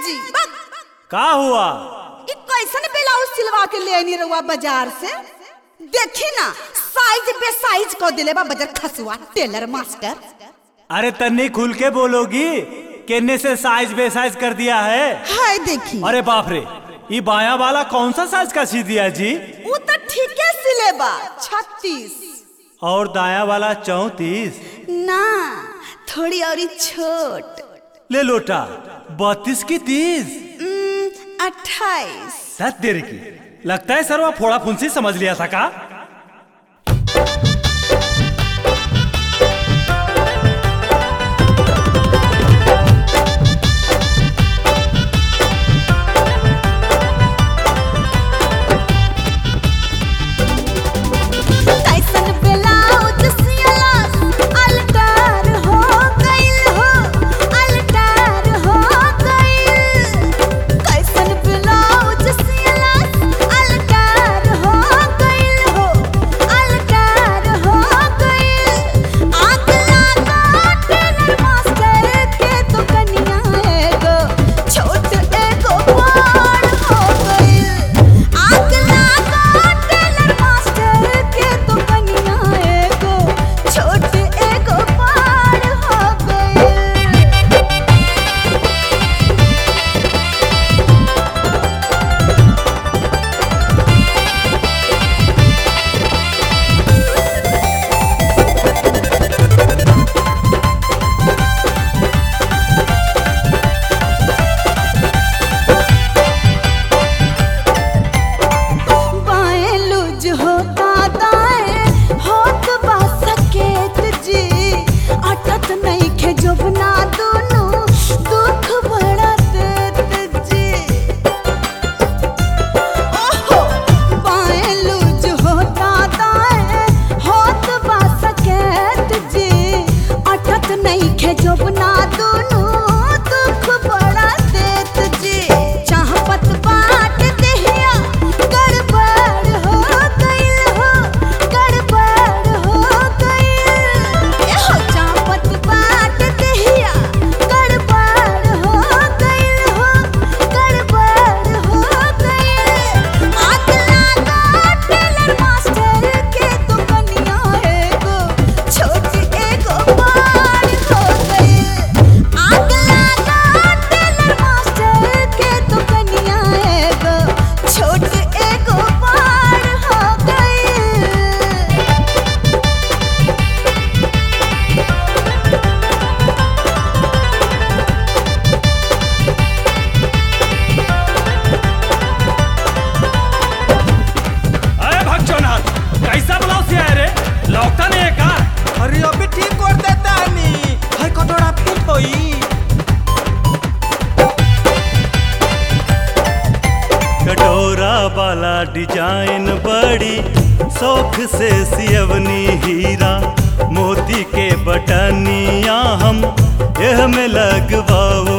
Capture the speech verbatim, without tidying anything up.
जी बक का हुआ? ई कैसन ब्लाउज सिलवा के लेनी रहुआ बाजार से? देखी ना साइज बे साइज को दिले बा बाजार खसुआ टेलर मास्टर। अरे तन्नी खुल के बोलोगी, किन्ने से साइज बे साइज कर दिया है? हाय देखी। अरे बाप रे, ये बाया वाला कौन सा साइज का सी दिया जी? वो तो ठीक है सिले बा छत्तीस और दाया वाला चौतीस। ना थोड़ी और छोट। ले लोटा बत्तीस की तीस। अट्ठाईस। दस देर की लगता है सरवा फोड़ा फुंसी समझ लिया था का? कटोरा वाला डिजाइन बड़ी शौक से सियवनी हीरा मोती के बटनिया हम एह में लगवाऊ